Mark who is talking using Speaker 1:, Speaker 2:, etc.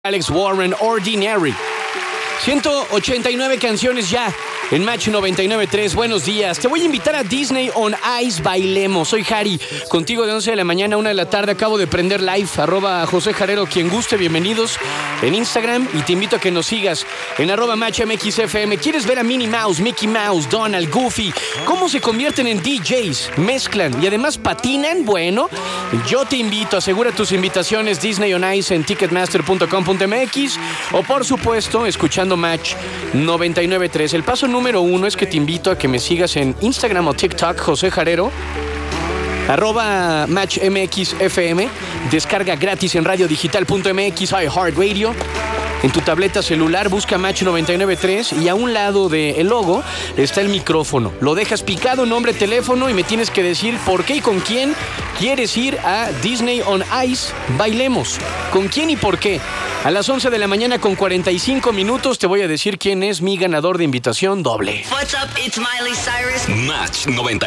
Speaker 1: Alex Warren, Ordinary. 189 canciones ya en Match 99.3. Buenos días. Te voy a invitar a Disney on Ice. Bailemos. Soy Harry. Contigo de 11 de la mañana a 1 de la tarde. Acabo de prender live. @José Jarero. Quien guste, bienvenidos en Instagram. Y te invito a que nos sigas en @MatchMXFM. ¿Quieres ver a Minnie Mouse, Mickey Mouse, Donald, Goofy? ¿Cómo se convierten en DJs? Mezclan y además patinan. Bueno, yo te invito. Asegura tus invitaciones Disney on Ice en ticketmaster.com.mx o por supuesto escuchando Match 99.3. El paso número 1 es que te invito a que me sigas en Instagram o TikTok, José Jarero, @MatchMXFM. Descarga gratis en radiodigital.mx, iHeartRadio. En tu tableta celular busca Match 99.3 y a un lado del logo está el micrófono. Lo dejas picado, nombre, teléfono y me tienes que decir por qué y con quién quieres ir a Disney on Ice. Bailemos. ¿Con quién y por qué? A las 11 de la mañana con 45 minutos te voy a decir quién es mi ganador de invitación doble.
Speaker 2: What's up? It's Miley Cyrus.
Speaker 3: Match 99.